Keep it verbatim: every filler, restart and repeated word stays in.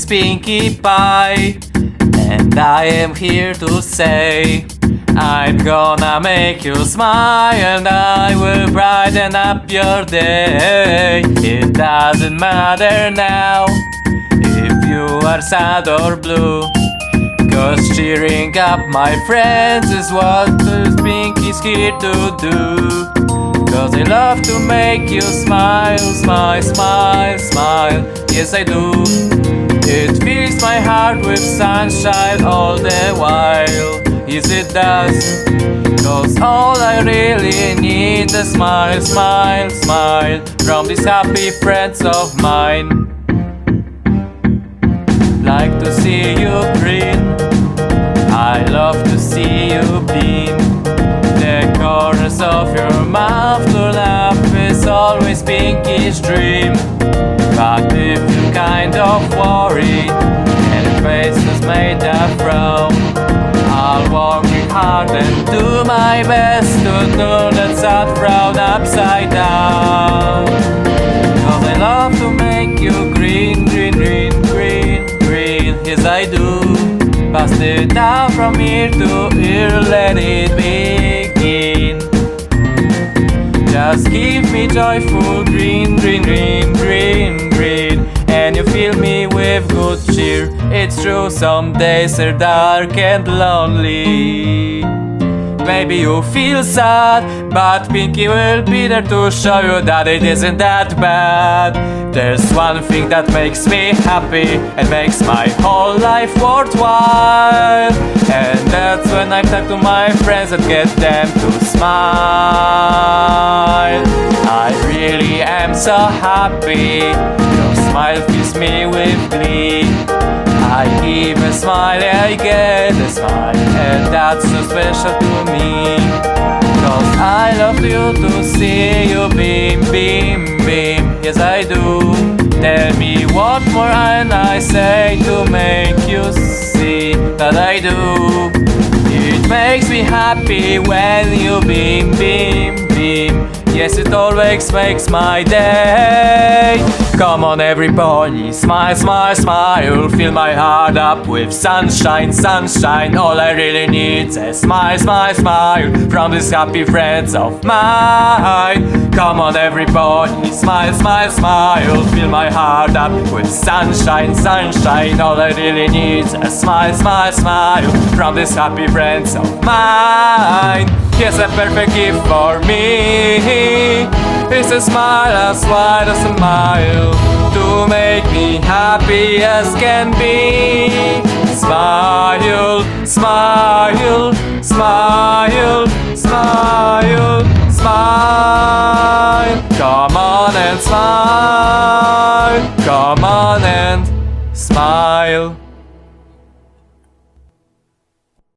is Pinkie Pie, and I am here to say I'm gonna make you smile, and I will brighten up your day. It doesn't matter now if you are sad or blue, 'cause cheering up my friends is what Pinkie's here to do. 'Cause I love to make you smile, smile, smile, smile. Yes, I do. It fills my heart with sunshine all the while. Yes, it does. 'Cause all I really need is a smile, smile, smile from these happy friends of mine. Like to see you grin, I love to see you beam. The corners of your mouth to laugh is always Pinkie's dream. But if you're kind of worried and your face is made of frown, I'll work hard and do my best to turn that sad frown upside down. 'Cause I love to make you green, green, green, green, green. Yes, I do. Pass it down from ear to ear, let it begin. Just give me joyful green, green, green, green, green, and you fill me with good cheer. It's true, some days are dark and lonely. Maybe you feel sad, but Pinkie will be there to show you that it isn't that bad. There's one thing that makes me happy and makes my whole life worthwhile, and that's when I talk to my friends and get them to smile. I really am so happy, your smile fills me with glee. I give a smile, I get a smile, and that's so special to me. 'Cause I love you to see you beam, beam, beam. Yes, I do. Tell me what more and I say to make you see that I do. It makes me happy when you beam, beam, beam. Yes, it always makes my day. Come on everybody, smile, smile, smile. Fill my heart up with sunshine, sunshine. All I really need is a smile, smile, smile from these happy friends of mine. Come on everybody, smile, smile, smile. Fill my heart up with sunshine, sunshine. All I really need is a smile, smile, smile from these happy friends of mine. Yes, a perfect gift for me. It's a smile as wide as a mile to make me happy as can be. Smile, smile, smile, smile.